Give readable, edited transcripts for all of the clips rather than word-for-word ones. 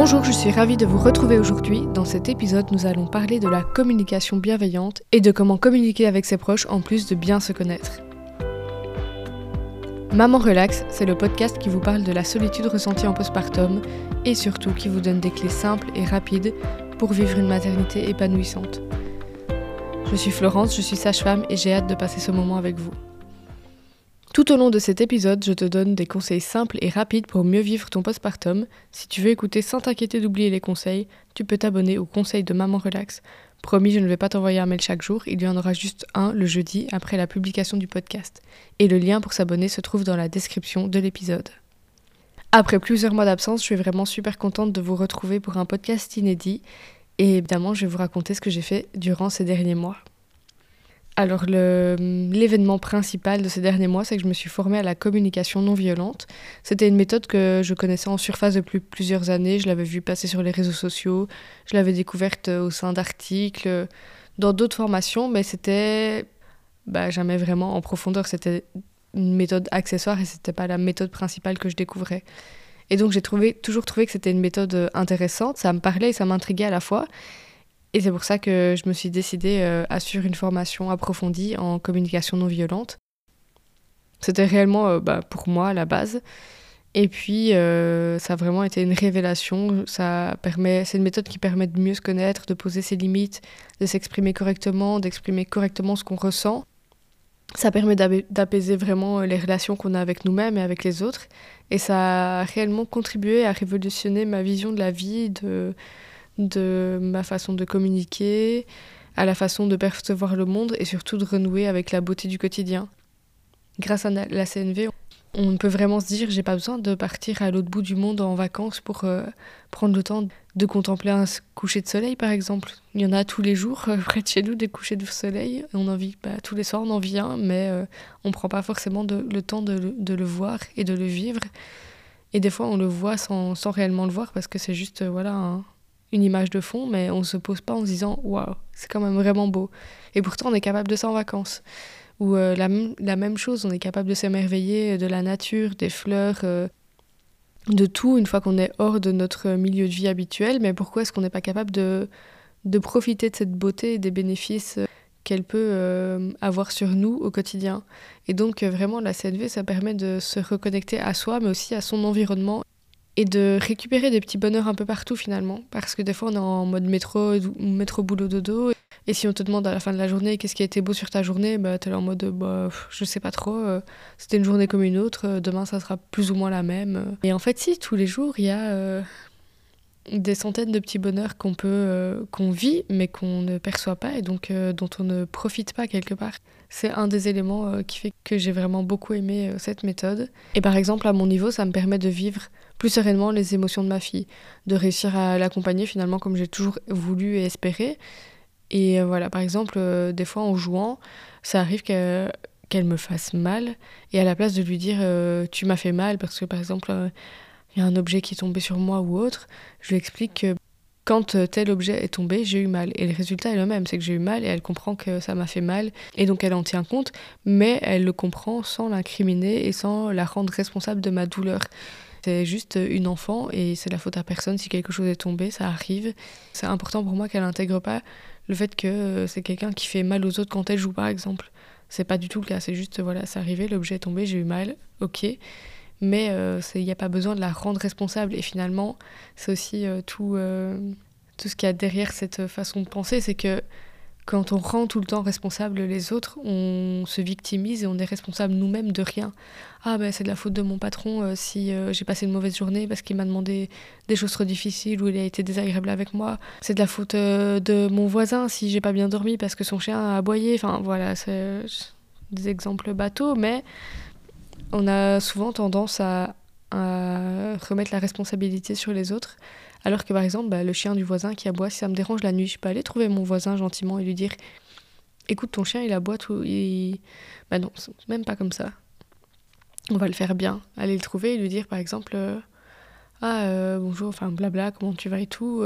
Bonjour, je suis ravie de vous retrouver aujourd'hui. Dans cet épisode, nous allons parler de la communication bienveillante et de comment communiquer avec ses proches en plus de bien se connaître. Maman Relax, c'est le podcast qui vous parle de la solitude ressentie en postpartum et surtout qui vous donne des clés simples et rapides pour vivre une maternité épanouissante. Je suis Florence, je suis sage-femme et j'ai hâte de passer ce moment avec vous. Tout au long de cet épisode, je te donne des conseils simples et rapides pour mieux vivre ton postpartum. Si tu veux écouter sans t'inquiéter d'oublier les conseils, tu peux t'abonner au conseil de Maman Relax. Promis, je ne vais pas t'envoyer un mail chaque jour, il y en aura juste un le jeudi après la publication du podcast. Et le lien pour s'abonner se trouve dans la description de l'épisode. Après plusieurs mois d'absence, je suis vraiment super contente de vous retrouver pour un podcast inédit. Et évidemment, je vais vous raconter ce que j'ai fait durant ces derniers mois. Alors l'événement principal de ces derniers mois, c'est que je me suis formée à la communication non violente. C'était une méthode que je connaissais en surface depuis plusieurs années. Je l'avais vue passer sur les réseaux sociaux, je l'avais découverte au sein d'articles, dans d'autres formations, mais c'était jamais vraiment en profondeur. C'était une méthode accessoire et c'était pas la méthode principale que je découvrais. Et donc j'ai toujours trouvé que c'était une méthode intéressante, ça me parlait et ça m'intriguait à la fois. Et c'est pour ça que je me suis décidée à suivre une formation approfondie en communication non violente. C'était réellement pour moi la base. Et puis ça a vraiment été une révélation. C'est une méthode qui permet de mieux se connaître, de poser ses limites, de s'exprimer correctement, d'exprimer correctement ce qu'on ressent. Ça permet d'apaiser vraiment les relations qu'on a avec nous-mêmes et avec les autres. Et ça a réellement contribué à révolutionner ma vision de la vie, de ma façon de communiquer, à la façon de percevoir le monde et surtout de renouer avec la beauté du quotidien. Grâce à la CNV, on peut vraiment se dire j'ai pas besoin de partir à l'autre bout du monde en vacances pour prendre le temps de contempler un coucher de soleil par exemple. Il y en a tous les jours près de chez nous des couchers de soleil. On en vit tous les soirs on en vit un, mais on prend pas forcément le temps de le voir et de le vivre. Et des fois on le voit sans réellement le voir parce que c'est juste une image de fond, mais on se pose pas en se disant « Waouh, c'est quand même vraiment beau ». Et pourtant, on est capable de ça en vacances. Ou la même chose, on est capable de s'émerveiller de la nature, des fleurs, de tout, une fois qu'on est hors de notre milieu de vie habituel. Mais pourquoi est-ce qu'on n'est pas capable de profiter de cette beauté et des bénéfices qu'elle peut avoir sur nous au quotidien ? Et donc, vraiment, la CNV, ça permet de se reconnecter à soi, mais aussi à son environnement, et de récupérer des petits bonheurs un peu partout finalement, parce que des fois on est en mode métro boulot dodo, et si on te demande à la fin de la journée qu'est-ce qui a été beau sur ta journée, t'es là en mode je sais pas trop, c'était une journée comme une autre, demain ça sera plus ou moins la même. Et en fait si, tous les jours il y a des centaines de petits bonheurs qu'on vit mais qu'on ne perçoit pas et donc dont on ne profite pas quelque part. C'est un des éléments qui fait que j'ai vraiment beaucoup aimé cette méthode. Et par exemple à mon niveau ça me permet de vivre plus sereinement les émotions de ma fille, de réussir à l'accompagner finalement comme j'ai toujours voulu et espéré. Et voilà, par exemple, des fois en jouant, ça arrive qu'elle me fasse mal, et à la place de lui dire tu m'as fait mal parce que par exemple il y a un objet qui est tombé sur moi ou autre, je lui explique que quand tel objet est tombé, j'ai eu mal. Et le résultat est le même, c'est que j'ai eu mal et elle comprend que ça m'a fait mal. Et donc elle en tient compte, mais elle le comprend sans l'incriminer et sans la rendre responsable de ma douleur. C'est juste une enfant et c'est la faute à personne si quelque chose est tombé, ça arrive. C'est important pour moi qu'elle n'intègre pas le fait que c'est quelqu'un qui fait mal aux autres quand elle joue par exemple. C'est pas du tout le cas, c'est juste c'est arrivé, l'objet est tombé, j'ai eu mal, ok. Mais il n'y a pas besoin de la rendre responsable. Et finalement, c'est aussi tout ce qu'il y a derrière cette façon de penser, c'est que quand on rend tout le temps responsable les autres, on se victimise et on est responsable nous-mêmes de rien. Ah c'est de la faute de mon patron si j'ai passé une mauvaise journée parce qu'il m'a demandé des choses trop difficiles ou il a été désagréable avec moi. C'est de la faute de mon voisin si j'ai pas bien dormi parce que son chien a aboyé. Enfin voilà, c'est des exemples bateaux, mais on a souvent tendance à remettre la responsabilité sur les autres. Alors que par exemple, le chien du voisin qui aboie, si ça me dérange la nuit, je peux aller trouver mon voisin gentiment et lui dire « Écoute, ton chien, il aboie tout... » non, c'est même pas comme ça. On va le faire bien. Aller le trouver et lui dire par exemple « bonjour, enfin blabla, comment tu vas et tout.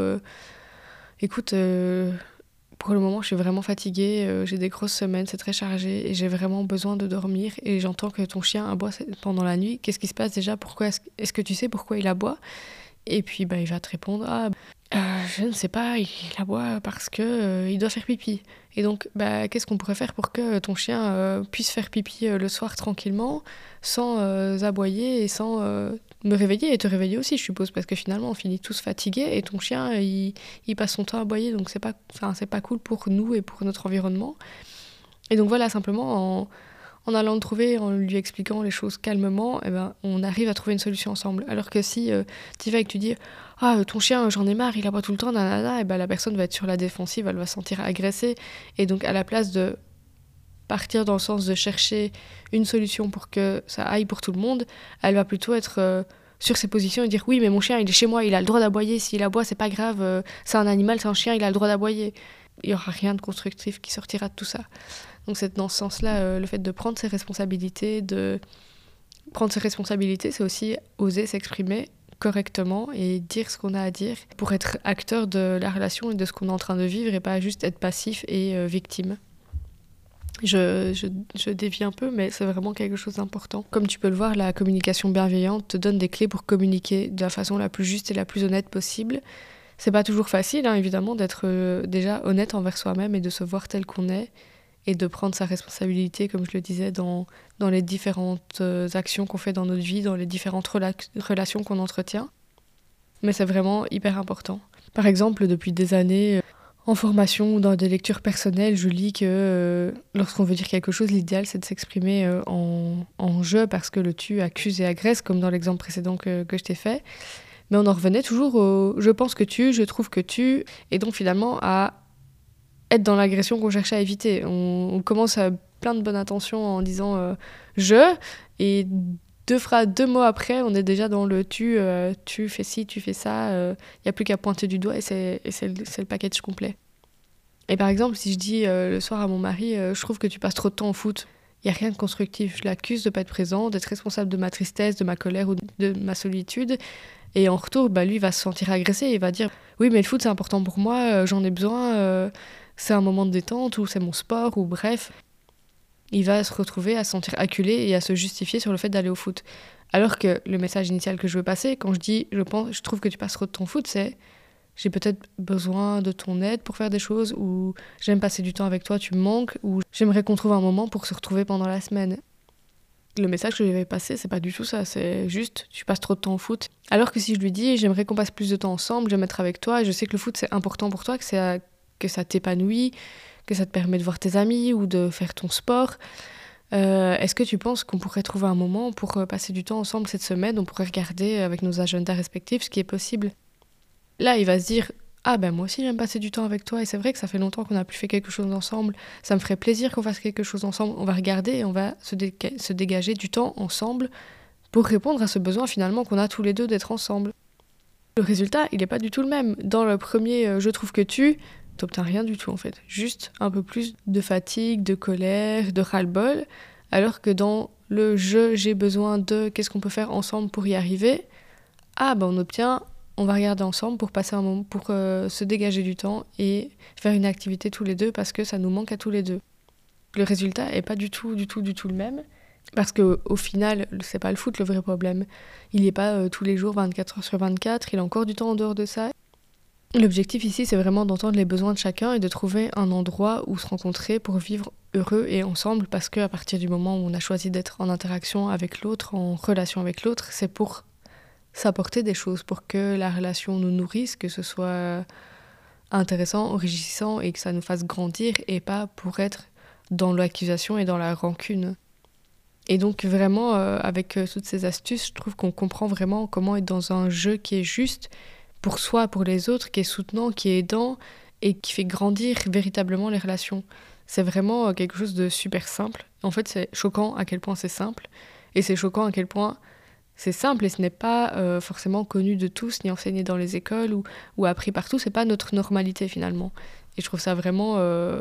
Écoute, pour le moment, je suis vraiment fatiguée, j'ai des grosses semaines, c'est très chargé et j'ai vraiment besoin de dormir et j'entends que ton chien aboie pendant la nuit. Qu'est-ce qui se passe déjà ? Pourquoi est-ce que tu sais pourquoi il aboie ? Et puis il va te répondre je ne sais pas, il aboie parce que il doit faire pipi. Et donc qu'est-ce qu'on pourrait faire pour que ton chien puisse faire pipi le soir tranquillement, sans aboyer et sans me réveiller et te réveiller aussi, je suppose, parce que finalement on finit tous fatigués et ton chien il passe son temps à aboyer, donc c'est pas cool pour nous et pour notre environnement. Et donc voilà, simplement en allant le trouver, en lui expliquant les choses calmement, on arrive à trouver une solution ensemble. Alors que si tu vas et que tu dis « Ah, ton chien, j'en ai marre, il aboie tout le temps, nanana », la personne va être sur la défensive, elle va se sentir agressée. Et donc, à la place de partir dans le sens de chercher une solution pour que ça aille pour tout le monde, elle va plutôt être sur ses positions et dire « Oui, mais mon chien, il est chez moi, il a le droit d'aboyer, s'il aboie, c'est pas grave, c'est un animal, c'est un chien, il a le droit d'aboyer ». Il n'y aura rien de constructif qui sortira de tout ça. Donc c'est dans ce sens-là, le fait de prendre ses responsabilités, c'est aussi oser s'exprimer correctement et dire ce qu'on a à dire pour être acteur de la relation et de ce qu'on est en train de vivre et pas juste être passif et victime. Je dévie un peu, mais c'est vraiment quelque chose d'important. Comme tu peux le voir, la communication bienveillante te donne des clés pour communiquer de la façon la plus juste et la plus honnête possible. C'est pas toujours facile, évidemment, d'être déjà honnête envers soi-même et de se voir tel qu'on est et de prendre sa responsabilité, comme je le disais, dans les différentes actions qu'on fait dans notre vie, dans les différentes relations qu'on entretient. Mais c'est vraiment hyper important. Par exemple, depuis des années, en formation ou dans des lectures personnelles, je lis que lorsqu'on veut dire quelque chose, l'idéal c'est de s'exprimer en je, parce que le tu accuse et agresse, comme dans l'exemple précédent que je t'ai fait. Mais on en revenait toujours au « je pense que tu »,« je trouve que tu », et donc finalement à être dans l'agression qu'on cherchait à éviter. On commence à plein de bonnes intentions en disant je, et deux mots après, on est déjà dans le tu fais ci, tu fais ça, il n'y a plus qu'à pointer du doigt et c'est le package complet. Et par exemple, si je dis le soir à mon mari, je trouve que tu passes trop de temps au foot, il n'y a rien de constructif. Je l'accuse de ne pas être présent, d'être responsable de ma tristesse, de ma colère ou de ma solitude. Et en retour, lui va se sentir agressé, il va dire « Oui, mais le foot c'est important pour moi, j'en ai besoin, c'est un moment de détente, ou c'est mon sport, ou bref. » Il va se retrouver à se sentir acculé et à se justifier sur le fait d'aller au foot. Alors que le message initial que je veux passer, quand je dis « je trouve que tu passes trop de temps au foot », c'est « j'ai peut-être besoin de ton aide pour faire des choses », ou « j'aime passer du temps avec toi, tu me manques », ou « j'aimerais qu'on trouve un moment pour se retrouver pendant la semaine ». Le message que je vais passer, c'est pas du tout ça, c'est juste tu passes trop de temps au foot. Alors que si je lui dis j'aimerais qu'on passe plus de temps ensemble, j'aime être avec toi, et je sais que le foot c'est important pour toi, que ça t'épanouit, que ça te permet de voir tes amis ou de faire ton sport, est-ce que tu penses qu'on pourrait trouver un moment pour passer du temps ensemble cette semaine? On pourrait regarder avec nos agendas respectifs ce qui est possible. Là, il va se dire ah moi aussi j'aime passer du temps avec toi et c'est vrai que ça fait longtemps qu'on n'a plus fait quelque chose ensemble, ça me ferait plaisir qu'on fasse quelque chose ensemble, on va regarder et on va se dégager du temps ensemble pour répondre à ce besoin finalement qu'on a tous les deux d'être ensemble. Le résultat, il n'est pas du tout le même. Dans le premier je trouve que tu t'obtiens rien du tout en fait, juste un peu plus de fatigue, de colère, de ras-le-bol, alors que dans le j'ai besoin de, qu'est-ce qu'on peut faire ensemble pour y arriver, on obtient on va regarder ensemble pour passer un moment, pour se dégager du temps et faire une activité tous les deux parce que ça nous manque à tous les deux. Le résultat est pas du tout le même parce qu'au final, c'est pas le foot le vrai problème. Il n'y est pas tous les jours 24 heures sur 24, il a encore du temps en dehors de ça. L'objectif ici, c'est vraiment d'entendre les besoins de chacun et de trouver un endroit où se rencontrer pour vivre heureux et ensemble parce qu'à partir du moment où on a choisi d'être en interaction avec l'autre, en relation avec l'autre, c'est pour s'apporter des choses pour que la relation nous nourrisse, que ce soit intéressant, enrichissant et que ça nous fasse grandir et pas pour être dans l'accusation et dans la rancune. Et donc vraiment, avec toutes ces astuces, je trouve qu'on comprend vraiment comment être dans un jeu qui est juste pour soi, pour les autres, qui est soutenant, qui est aidant et qui fait grandir véritablement les relations. C'est vraiment quelque chose de super simple. En fait, c'est choquant à quel point c'est simple et c'est choquant à quel point c'est simple et ce n'est pas forcément connu de tous, ni enseigné dans les écoles ou appris partout. C'est pas notre normalité finalement. Et je trouve ça vraiment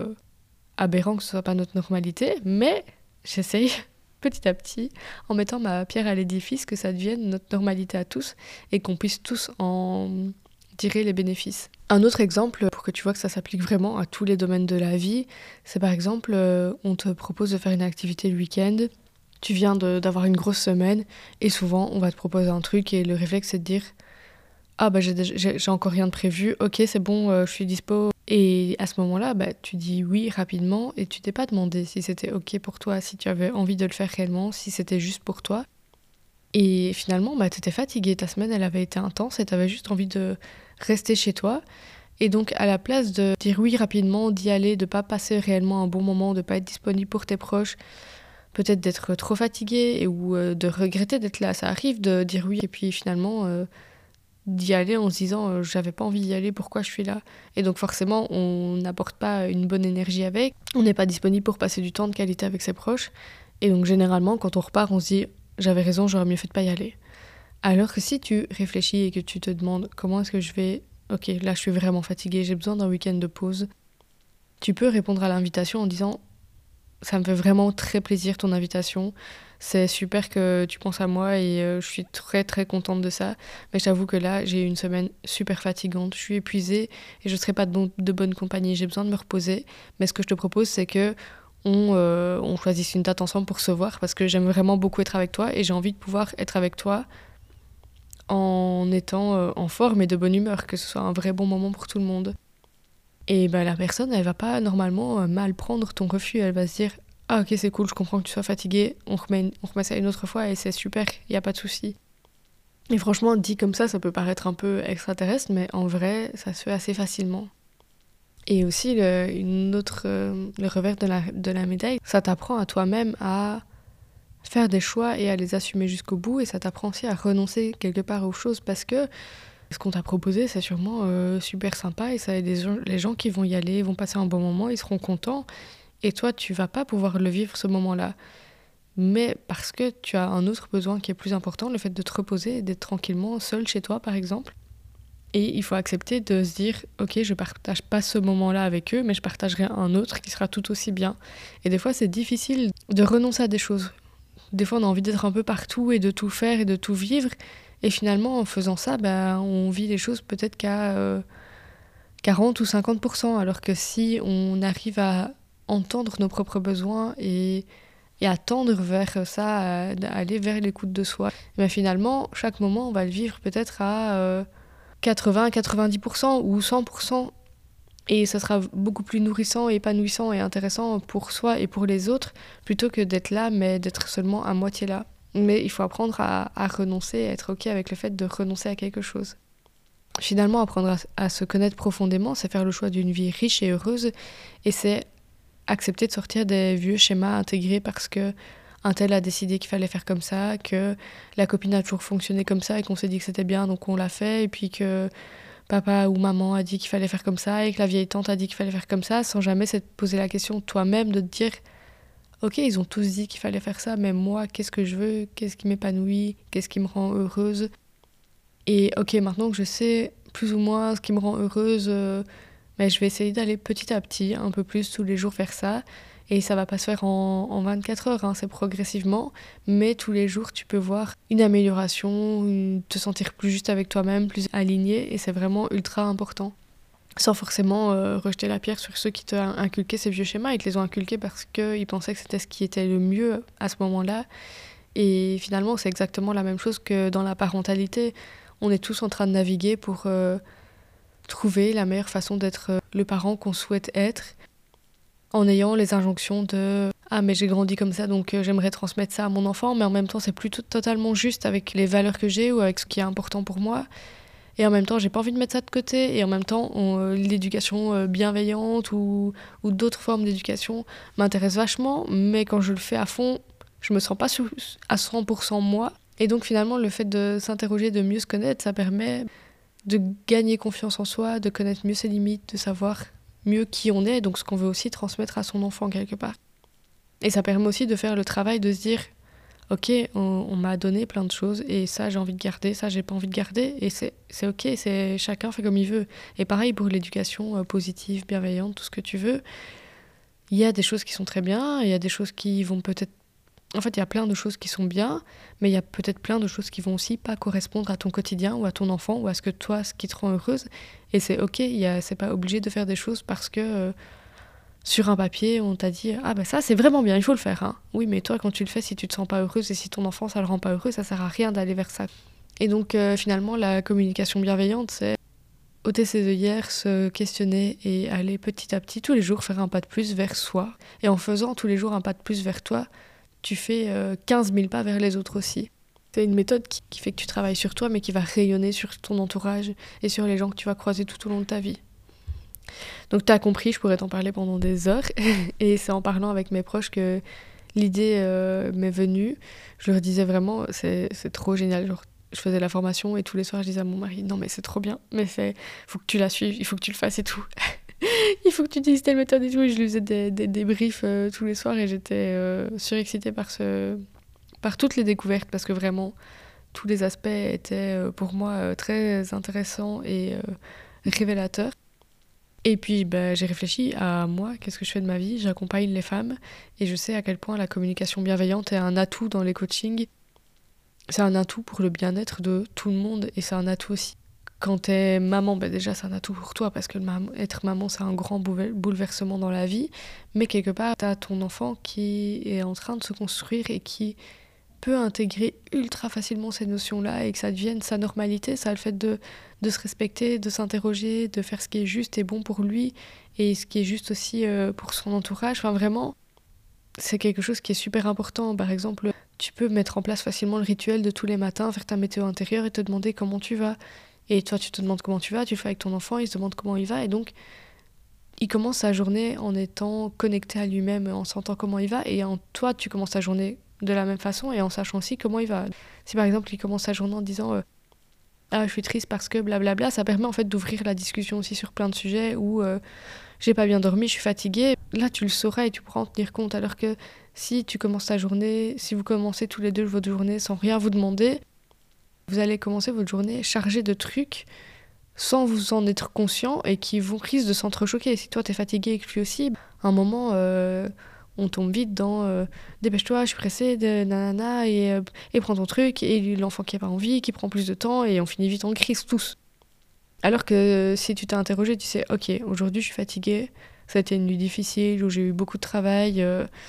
aberrant que ce soit pas notre normalité, mais j'essaye petit à petit, en mettant ma pierre à l'édifice, que ça devienne notre normalité à tous et qu'on puisse tous en tirer les bénéfices. Un autre exemple, pour que tu vois que ça s'applique vraiment à tous les domaines de la vie, c'est par exemple, on te propose de faire une activité le week-end. Tu viens d'avoir une grosse semaine et souvent on va te proposer un truc et le réflexe c'est de dire « ah bah j'ai encore rien de prévu, ok c'est bon, je suis dispo. Et à ce moment-là, bah, tu dis oui rapidement et tu t'es pas demandé si c'était ok pour toi, si tu avais envie de le faire réellement, si c'était juste pour toi. Et finalement, bah, t'étais fatiguée, ta semaine elle avait été intense et t'avais juste envie de rester chez toi. Et donc à la place de dire oui rapidement, d'y aller, de pas passer réellement un bon moment, de pas être disponible pour tes proches, peut-être d'être trop fatigué ou de regretter d'être là, ça arrive de dire oui et puis finalement d'y aller en se disant j'avais pas envie d'y aller, pourquoi je suis là. Et donc forcément on n'apporte pas une bonne énergie avec, on n'est pas disponible pour passer du temps de qualité avec ses proches. Et donc généralement quand on repart on se dit j'avais raison, j'aurais mieux fait de pas y aller. Alors que si tu réfléchis et que tu te demandes comment est-ce que je vais, ok là je suis vraiment fatiguée, j'ai besoin d'un week-end de pause, tu peux répondre à l'invitation en disant ça me fait vraiment très plaisir ton invitation. C'est super que tu penses à moi et je suis très très contente de ça. Mais j'avoue que là, j'ai eu une semaine super fatigante. Je suis épuisée et je ne serai pas de bonne compagnie. J'ai besoin de me reposer. Mais ce que je te propose, c'est que on choisisse une date ensemble pour se voir parce que j'aime vraiment beaucoup être avec toi et j'ai envie de pouvoir être avec toi en étant en forme et de bonne humeur, que ce soit un vrai bon moment pour tout le monde. Et bah, la personne, elle va pas normalement mal prendre ton refus. Elle va se dire ah ok c'est cool, je comprends que tu sois fatigué, on remet ça une autre fois et c'est super, il n'y a pas de souci. Et franchement, dit comme ça peut paraître un peu extraterrestre, mais en vrai, ça se fait assez facilement. Et aussi, le revers de la médaille, ça t'apprend à toi-même à faire des choix et à les assumer jusqu'au bout, et ça t'apprend aussi à renoncer quelque part aux choses parce que ce qu'on t'a proposé, c'est sûrement super sympa et ça, les gens qui vont y aller vont passer un bon moment, ils seront contents. Et toi, tu vas pas pouvoir le vivre ce moment-là. Mais parce que tu as un autre besoin qui est plus important, le fait de te reposer et d'être tranquillement seul chez toi, par exemple. Et il faut accepter de se dire, ok, je partage pas ce moment-là avec eux, mais je partagerai un autre qui sera tout aussi bien. Et des fois, c'est difficile de renoncer à des choses. Des fois, on a envie d'être un peu partout et de tout faire et de tout vivre. Et finalement, en faisant ça, bah, on vit les choses peut-être qu'à 40 ou 50%. Alors que si on arrive à entendre nos propres besoins et à tendre vers ça, à aller vers l'écoute de soi, mais finalement, chaque moment, on va le vivre peut-être à 80, 90% ou 100%. Et ça sera beaucoup plus nourrissant, épanouissant et intéressant pour soi et pour les autres, plutôt que d'être là, mais d'être seulement à moitié là. Mais il faut apprendre à renoncer, à être OK avec le fait de renoncer à quelque chose. Finalement, apprendre à se connaître profondément, c'est faire le choix d'une vie riche et heureuse, et c'est accepter de sortir des vieux schémas intégrés parce que un tel a décidé qu'il fallait faire comme ça, que la copine a toujours fonctionné comme ça et qu'on s'est dit que c'était bien donc on l'a fait, et puis que papa ou maman a dit qu'il fallait faire comme ça et que la vieille tante a dit qu'il fallait faire comme ça, sans jamais se poser la question toi-même de te dire ok, ils ont tous dit qu'il fallait faire ça, mais moi, qu'est-ce que je veux, qu'est-ce qui m'épanouit, qu'est-ce qui me rend heureuse. Et ok, maintenant que je sais plus ou moins ce qui me rend heureuse, mais je vais essayer d'aller petit à petit, un peu plus tous les jours faire ça. Et ça va pas se faire en 24 heures, hein, c'est progressivement. Mais tous les jours, tu peux voir une amélioration, te sentir plus juste avec toi-même, plus aligné. Et c'est vraiment ultra important. Sans forcément rejeter la pierre sur ceux qui t'ont inculqué ces vieux schémas. Ils te les ont inculqués parce qu'ils pensaient que c'était ce qui était le mieux à ce moment-là. Et finalement, c'est exactement la même chose que dans la parentalité. On est tous en train de naviguer pour trouver la meilleure façon d'être le parent qu'on souhaite être, en ayant les injonctions de « Ah, mais j'ai grandi comme ça, donc j'aimerais transmettre ça à mon enfant », mais en même temps, c'est plus totalement juste avec les valeurs que j'ai ou avec ce qui est important pour moi. Et en même temps, j'ai pas envie de mettre ça de côté. Et en même temps, l'éducation bienveillante ou d'autres formes d'éducation m'intéressent vachement, mais quand je le fais à fond, je me sens pas à 100% moi. Et donc finalement, le fait de s'interroger, de mieux se connaître, ça permet de gagner confiance en soi, de connaître mieux ses limites, de savoir mieux qui on est, donc ce qu'on veut aussi transmettre à son enfant quelque part. Et ça permet aussi de faire le travail de se dire ok, on m'a donné plein de choses et ça j'ai envie de garder, ça j'ai pas envie de garder, et c'est ok, chacun fait comme il veut. Et pareil pour l'éducation positive, bienveillante, tout ce que tu veux. Il y a des choses qui sont très bien, il y a des choses qui vont peut-être... En fait, il y a plein de choses qui sont bien, mais il y a peut-être plein de choses qui vont aussi pas correspondre à ton quotidien ou à ton enfant ou à ce qui te rend heureuse. Et c'est ok, c'est pas obligé de faire des choses parce que sur un papier, on t'a dit « Ah bah ça, c'est vraiment bien, il faut le faire. Hein. » Oui, mais toi, quand tu le fais, si tu te sens pas heureuse et si ton enfant, ça le rend pas heureux, ça sert à rien d'aller vers ça. Et donc finalement, la communication bienveillante, c'est ôter ses œillères, se questionner et aller petit à petit, tous les jours, faire un pas de plus vers soi. Et en faisant tous les jours un pas de plus vers toi, tu fais 15 000 pas vers les autres aussi. C'est une méthode qui fait que tu travailles sur toi, mais qui va rayonner sur ton entourage et sur les gens que tu vas croiser tout au long de ta vie. Donc tu as compris, je pourrais t'en parler pendant des heures. Et c'est en parlant avec mes proches que l'idée m'est venue. Je leur disais vraiment, c'est trop génial. Genre, je faisais la formation et tous les soirs je disais à mon mari, non mais c'est trop bien, mais faut que tu la suives, il faut que tu le fasses et tout. Il faut que tu utilises telle méthode et tout. Et je lui faisais des briefs tous les soirs et j'étais surexcitée par toutes les découvertes parce que vraiment tous les aspects étaient pour moi très intéressants et révélateurs. Et puis j'ai réfléchi à moi, qu'est-ce que je fais de ma vie, j'accompagne les femmes et je sais à quel point la communication bienveillante est un atout dans les coachings. C'est un atout pour le bien-être de tout le monde et c'est un atout aussi. Quand t'es maman, déjà c'est un atout pour toi parce que être maman c'est un grand bouleversement dans la vie, mais quelque part t'as ton enfant qui est en train de se construire et qui peut intégrer ultra facilement ces notions-là et que ça devienne sa normalité, ça a le fait de se respecter, de s'interroger, de faire ce qui est juste et bon pour lui et ce qui est juste aussi pour son entourage. Enfin vraiment, c'est quelque chose qui est super important. Par exemple, tu peux mettre en place facilement le rituel de tous les matins, faire ta météo intérieure et te demander comment tu vas. Et toi, tu te demandes comment tu vas, tu le fais avec ton enfant, il se demande comment il va. Et donc, il commence sa journée en étant connecté à lui-même, en sentant comment il va. Et toi, tu commences ta journée de la même façon et en sachant aussi comment il va. Si par exemple, il commence sa journée en disant ah, je suis triste parce que blablabla, ça permet en fait d'ouvrir la discussion aussi sur plein de sujets où j'ai pas bien dormi, je suis fatiguée. Là, tu le sauras et tu pourras en tenir compte. Alors que si tu commences ta journée, si vous commencez tous les deux votre journée sans rien vous demander, vous allez commencer votre journée chargée de trucs sans vous en être conscient et qui vous risquent de s'entrechoquer. Si toi t'es fatigué et que lui aussi, à un moment, on tombe vite dans dépêche-toi, je suis pressée, nanana, et prends ton truc, et l'enfant qui a pas envie, qui prend plus de temps, et on finit vite en crise tous. Alors que si tu t'es interrogé, tu sais, ok, aujourd'hui je suis fatiguée, ça a été une nuit difficile, où j'ai eu beaucoup de travail,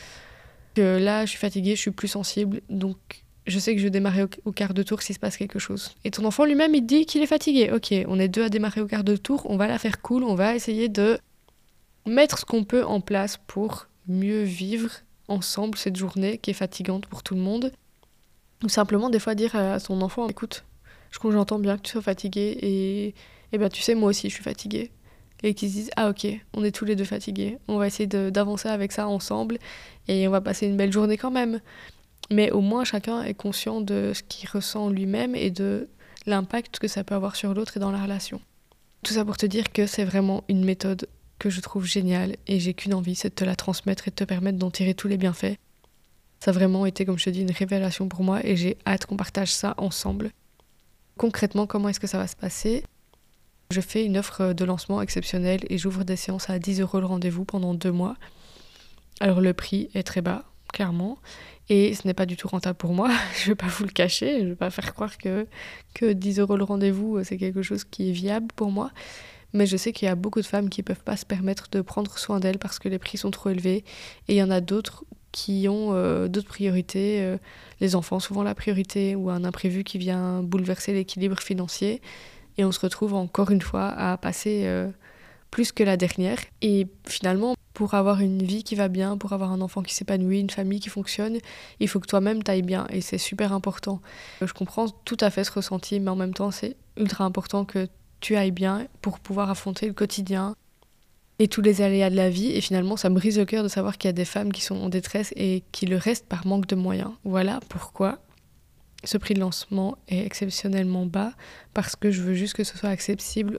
que là je suis fatiguée, je suis plus sensible, donc je sais que je vais démarrer au quart de tour s'il se passe quelque chose. Et ton enfant lui-même, il te dit qu'il est fatigué. Ok, on est deux à démarrer au quart de tour, on va la faire cool, on va essayer de mettre ce qu'on peut en place pour mieux vivre ensemble cette journée qui est fatigante pour tout le monde. Ou simplement des fois dire à son enfant, écoute, j'entends bien que tu sois fatigué et ben tu sais, moi aussi je suis fatiguée. Et qu'ils se disent, ah ok, on est tous les deux fatigués, on va essayer d'avancer avec ça ensemble et on va passer une belle journée quand même. Mais au moins chacun est conscient de ce qu'il ressent lui-même et de l'impact que ça peut avoir sur l'autre et dans la relation. Tout ça pour te dire que c'est vraiment une méthode que je trouve géniale et j'ai qu'une envie, c'est de te la transmettre et de te permettre d'en tirer tous les bienfaits. Ça a vraiment été, comme je te dis, une révélation pour moi et j'ai hâte qu'on partage ça ensemble. Concrètement, comment est-ce que ça va se passer ? Je fais une offre de lancement exceptionnelle et j'ouvre des séances à 10 € le rendez-vous pendant 2 mois. Alors le prix est très bas, clairement, et ce n'est pas du tout rentable pour moi, je ne vais pas vous le cacher, je ne vais pas faire croire que 10 € le rendez-vous, c'est quelque chose qui est viable pour moi. Mais je sais qu'il y a beaucoup de femmes qui ne peuvent pas se permettre de prendre soin d'elles parce que les prix sont trop élevés. Et il y en a d'autres qui ont d'autres priorités, les enfants souvent la priorité, ou un imprévu qui vient bouleverser l'équilibre financier. Et on se retrouve encore une fois à passer plus que la dernière. Et finalement, pour avoir une vie qui va bien, pour avoir un enfant qui s'épanouit, une famille qui fonctionne, il faut que toi-même t'ailles bien. Et c'est super important. Je comprends tout à fait ce ressenti, mais en même temps, c'est ultra important que tu ailles bien pour pouvoir affronter le quotidien et tous les aléas de la vie. Et finalement, ça me brise le cœur de savoir qu'il y a des femmes qui sont en détresse et qui le restent par manque de moyens. Voilà pourquoi ce prix de lancement est exceptionnellement bas, parce que je veux juste que ce soit accessible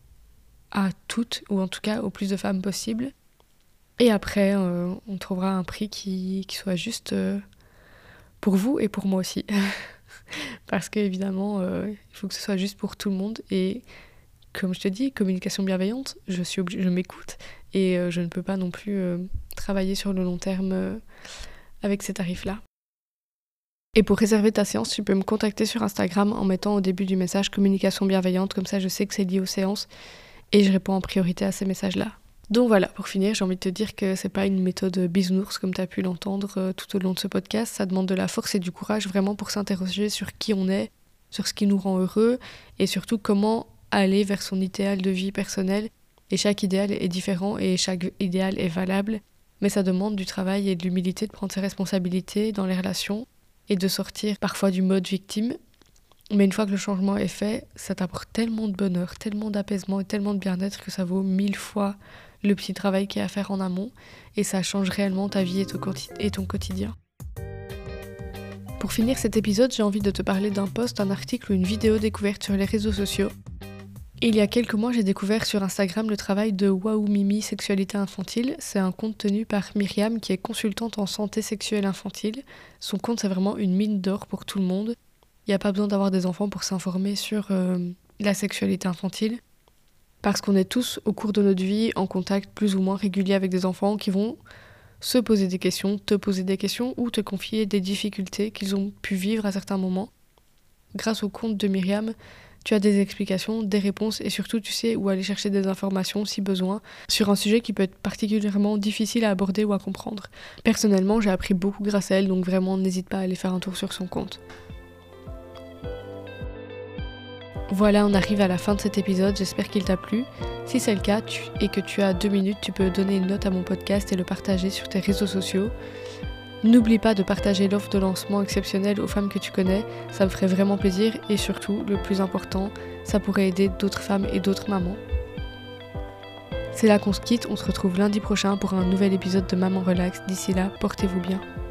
à toutes, ou en tout cas au plus de femmes possible. Et après, on trouvera un prix qui soit juste pour vous et pour moi aussi. Parce qu'évidemment, il faut que ce soit juste pour tout le monde. Et comme je te dis, communication bienveillante, je m'écoute et je ne peux pas non plus travailler sur le long terme avec ces tarifs-là. Et pour réserver ta séance, tu peux me contacter sur Instagram en mettant au début du message communication bienveillante, comme ça je sais que c'est lié aux séances et je réponds en priorité à ces messages-là. Donc voilà, pour finir, j'ai envie de te dire que c'est pas une méthode bisounours comme tu as pu l'entendre tout au long de ce podcast, ça demande de la force et du courage vraiment pour s'interroger sur qui on est, sur ce qui nous rend heureux et surtout comment aller vers son idéal de vie personnel. Et chaque idéal est différent et chaque idéal est valable, mais ça demande du travail et de l'humilité de prendre ses responsabilités dans les relations et de sortir parfois du mode victime. Mais une fois que le changement est fait, ça t'apporte tellement de bonheur, tellement d'apaisement et tellement de bien-être que ça vaut 1000 fois le petit travail qu'il y a à faire en amont et ça change réellement ta vie et ton quotidien. Pour finir cet épisode, j'ai envie de te parler d'un post, un article ou une vidéo découverte sur les réseaux sociaux. Il y a quelques mois, j'ai découvert sur Instagram le travail de Waouh Mimi Sexualité Infantile. C'est un compte tenu par Myriam qui est consultante en santé sexuelle infantile. Son compte, c'est vraiment une mine d'or pour tout le monde. Il n'y a pas besoin d'avoir des enfants pour s'informer sur la sexualité infantile. Parce qu'on est tous, au cours de notre vie, en contact plus ou moins régulier avec des enfants qui vont se poser des questions, te poser des questions ou te confier des difficultés qu'ils ont pu vivre à certains moments. Grâce au compte de Myriam, tu as des explications, des réponses et surtout tu sais où aller chercher des informations si besoin sur un sujet qui peut être particulièrement difficile à aborder ou à comprendre. Personnellement, j'ai appris beaucoup grâce à elle, donc vraiment n'hésite pas à aller faire un tour sur son compte. Voilà, on arrive à la fin de cet épisode, j'espère qu'il t'a plu. Si c'est le cas et que tu as 2 minutes, tu peux donner une note à mon podcast et le partager sur tes réseaux sociaux. N'oublie pas de partager l'offre de lancement exceptionnelle aux femmes que tu connais, ça me ferait vraiment plaisir et surtout, le plus important, ça pourrait aider d'autres femmes et d'autres mamans. C'est là qu'on se quitte, on se retrouve lundi prochain pour un nouvel épisode de Maman Relax. D'ici là, portez-vous bien.